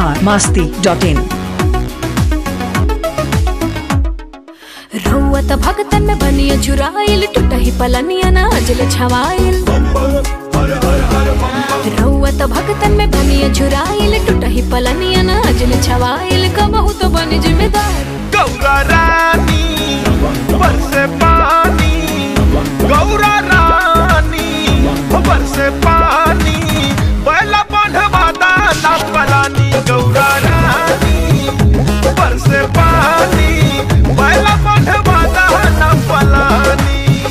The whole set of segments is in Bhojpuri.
biharmasti.in। रउत भगतन में बनिया झुराइल टूटही पलनिया ना अजल छवाइल। रउत भगतन में बनिया झुराइल टूटही पलनिया ना अजल छवाइल। कबहू तो बन जिम्मेदार गौरा रानी बरसे पानी, गौरा रानी बरसे पानी, बैला बांधवा दाना पलानी। गौरा रानी बरसे पानी, बैला बांधवा दाना पलानी।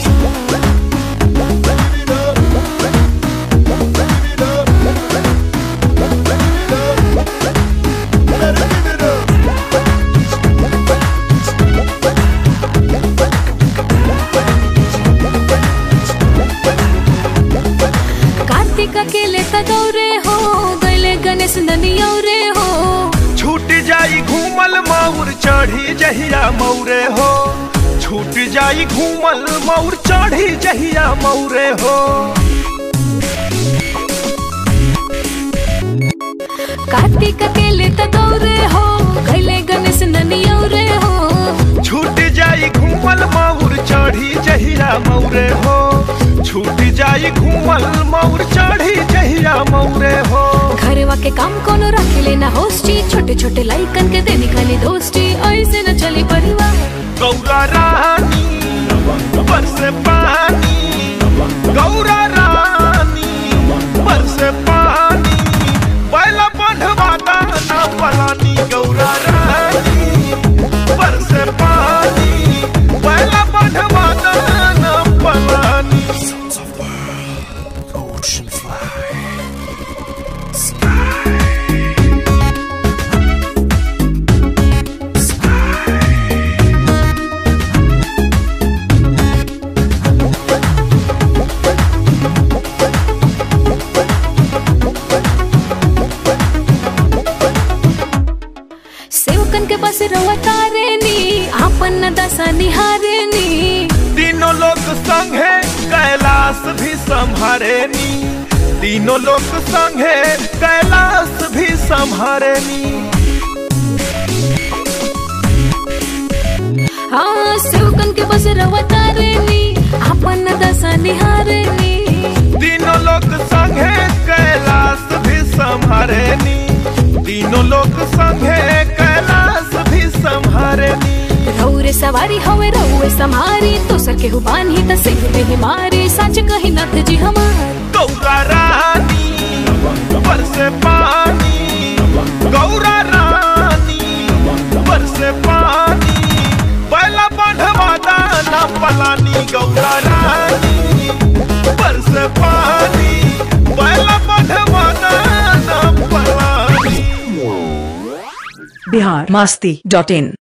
अकेले तगौरे हो गले गणेश ननियौरे हो। छूट जाई घूमल मौर चढ़ी जहिया मौरे हो, छूट जाई घूमल मौर चढ़ी जहिया मौरे हो। कार्तिक अकेले तगौरे हो गले गणेश ननियौरे हो। छूट जाई घूमल मौर चढ़ी जहिया मौरे हो, छूट जाई घूमल मौर चढ़ी जहिया मौरे हो। घरवा के काम कोनो रख लेना होस्टी, छोटे छोटे लाइकन के दे निकाली दोस्ती, ऐसे न चली परिवार। गौरा रानी बरसे पानी, गौरा रानी बरसे पानी, बैला बांधवा दाना पलानी। गौरा रानी बरसे पानी, बैला बांधवा दाना पलानी। Ocean fly, sky, sky। सेवकन के बस रवा तारेनी, आपन न दशा निहारेनी। तीनों लोग संगे कैलाश भी संभारेनी, तीनों लोग संगे कैलाश भी संभारेनी। हाँ सेवकन के बस रवा तारेनी, आपन न दशा निहारेनी। तीनों लोग संगे कैलाश भी संभारेनी, तीनों लोग संगे कैलाश भी संभारेनी। रउरे सवारी हवे रउए समारी, तो सर के हुबान ही तसिंह में ही मारी। सच कही नथ जी हमार गौरा रानी बरसे पानी, गौरा रानी बरसे पानी, बैला बांधवा दाना पलानी। गौरा रानी बरसे पानी, बैला बांधवा दाना पलानी। biharmasti.in।